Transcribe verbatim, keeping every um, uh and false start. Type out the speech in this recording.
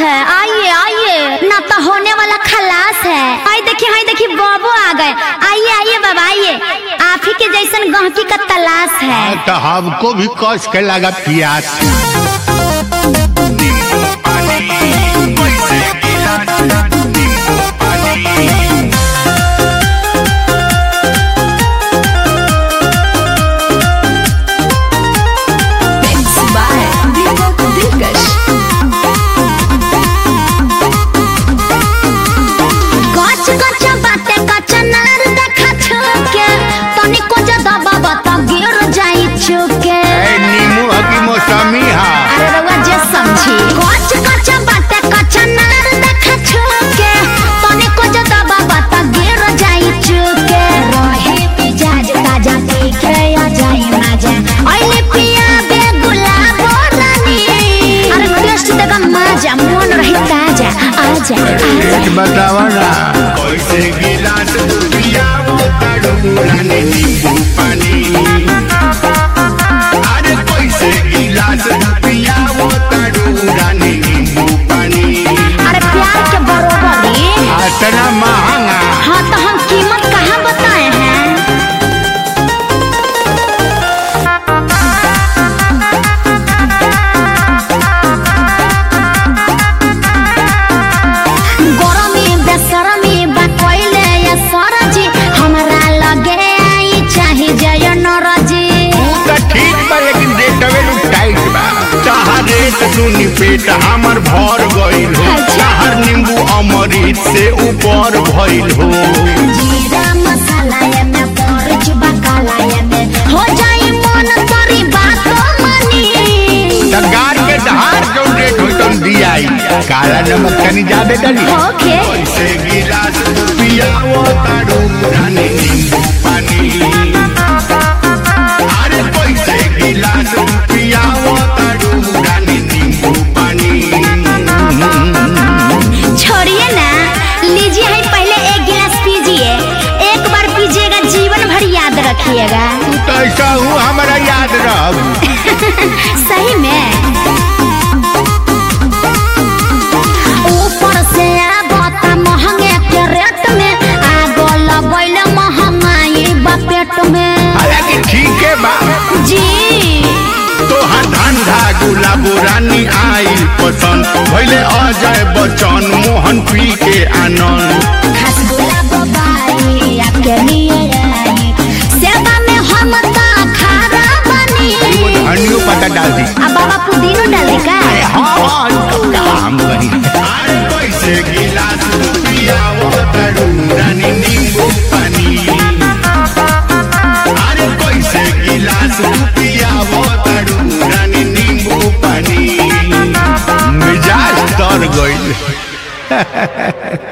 है, आइए आइए, ना तो होने वाला खलास है। आई देखिए आई देखिए बाबू आ गए। आइए आइए बाबा आइए, आप ही के जैसन गहकी का तलाश है। तो हमको भी कस के लगा प्यास। बतावा ना कैसे गिलास पियावो ताड़ू रानी नींबू पानी। अरे कैसे गिलास पियावो ताड़ू रानी नींबू पानी। अरे प्यार के बरोबरी इतना महंगा। हाँ तो हम कीमत कहाँ बताए हैं। सुनी पेट हमर भर गइल हो, चाहर नींबू अमृत से ऊपर भइल हो। जीरा मसाला ये में परच बकाला ये में हो जाई मन तोरी बातो मनी। सरकार के धार जो रेट होई तन दियाई, काला नमक तनी ज्यादा डाली। ओके कैसे गिलास पियावो ताड़ू रानी नींबू पानी। अरे कैसे गिलास पियावो ताड़ू रानी नींबू पानी। छोड़िए ना, लीजिए है पहले एक गिलास पीजिए। एक बार पीजिएगा जीवन भर याद रखिएगा। तो ऐसा हूँ हमारा याद रह। सही में ऊपर से आबता महंगे के रेट में, आगो लगैल महंगाई बा पेट में। हालांकि ठीक है बा जी तोहार धंधा गुलाबो रानी आई पसंद भइले अजय बच्चन मोहन पी के आनंद। खास गुलाबो बाई आपके लिए आई, सेवा में हम ता खारा बनी। वो धनियो पता डाल दी। अब बाबा पुदीनो डाले का। हाँ काम करी। अरे कैसे गिलास पियावो ताड़ू रानी नींबू पानी। अरे कैसे गिलास पियावो ताड़ू रानी नींबू पानी। मिजाज तर गइल।